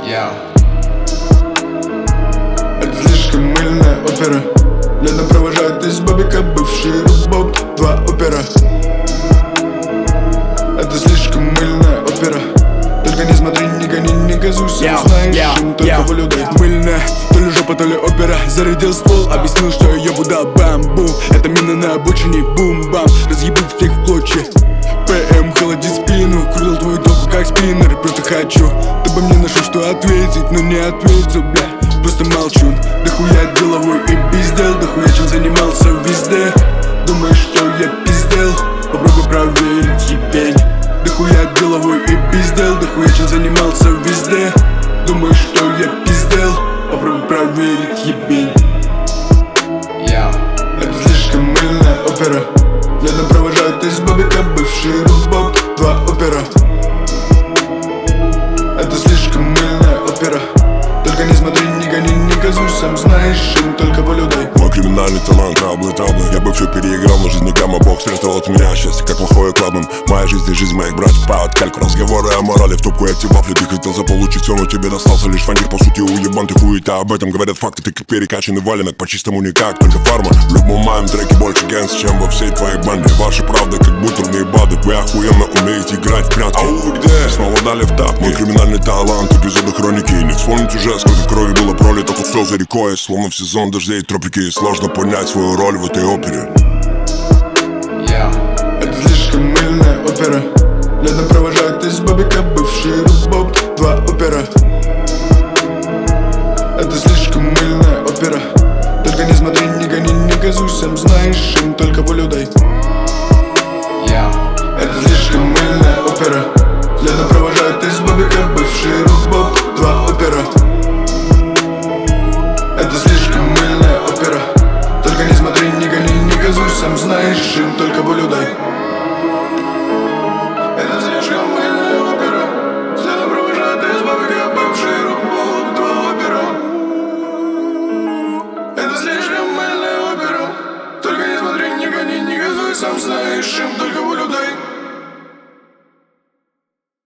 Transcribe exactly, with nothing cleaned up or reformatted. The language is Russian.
Yeah. Это слишком мыльная опера. Летом провожает из бабика бывший рубок. Два опера. Это слишком мыльная опера. Только не смотри, не гони, не газуйся. Yeah, Знаешь, yeah, им только yeah. волю дай. Мыльная, то ли жопа, то ли опера. Зарядил ствол, объяснил, что я будал бамбу. Это мина на обочине, бум-бам. Разъебу всех в клочья. ПМ холодит спину, крутил твою доку как спиннер. Просто хочу, чтобы мне нашел что ответить, но не ответил, бля. Просто молчу, дохуя деловой и пиздел. Дохуя чем занимался везде. Думаешь, что я пиздел? Попробуй проверить, ебень. Дохуя деловой и пиздел. Дохуя чем занимался везде. Думаешь, что я пиздел? Попробуй проверить, ебень. Yeah. Это слишком мыльная опера. Летом провожают из бабика бывший рубок. Два опера. Это слишком мыльная опера. Только не смотри, не гони, не газуй. Сам знаешь, им только волю дай. Мой криминальный талант, траблы, траблы. Я бы все переиграл, но жизнь гамма. Бог спрятал от меня счастье, как плохое кладом. Моя жизнь и жизнь моих братьев под кальку. Разговоры о морали в топку, эти вафли. Ты хотел заполучить все, но тебе достался лишь фанер. По сути, уебан ты хуета, об этом говорят факты. Ты как перекачанный валенок, по-чистому никак, только фарма. В любом моем треке больше гэнс, чем во всей твоей банде. Ваши правды, как бутерные бады. Вы охуенно умеете играть в прятки. Ау, вы где? Снова дали в тап. Мой криминальный талант, эпизоды хроники. Не вспомнить уже, сколько крови было пролито. Тут все за рекой, словно в сезон дождей тропики. Сложно понять свою роль в этой опере. Yeah. Это слишком мыльная опера. Летом провожают из бабика бывший рубок. Два опера. Это слишком мыльная опера. Только не смотри, не гони, не газуй. Сам знаешь, им только волю дай. Yeah. Это слишком мыльная опера. Летом провожают из бабика бывший рубок. Два опера. Это слишком мыльная опера. Только не смотри, не гони, не газуй. Сам знаешь, им